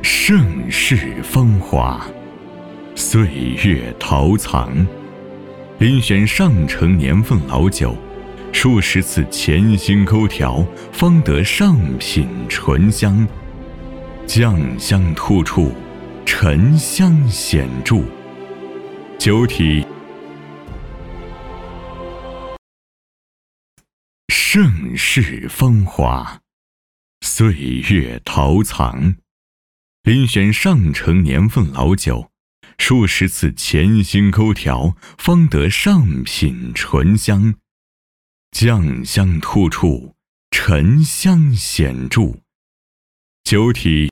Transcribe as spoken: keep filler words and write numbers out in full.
盛世风华，岁月陶藏。遴选上乘年份老酒，数十次潜心勾调，方得上品醇香。酱香突出，沉香显著。酒体盛世风华，岁月陶藏。遴选上乘年份老酒，数十次潜心勾调，方得上品醇香。酱香突出，沉香显著。酒体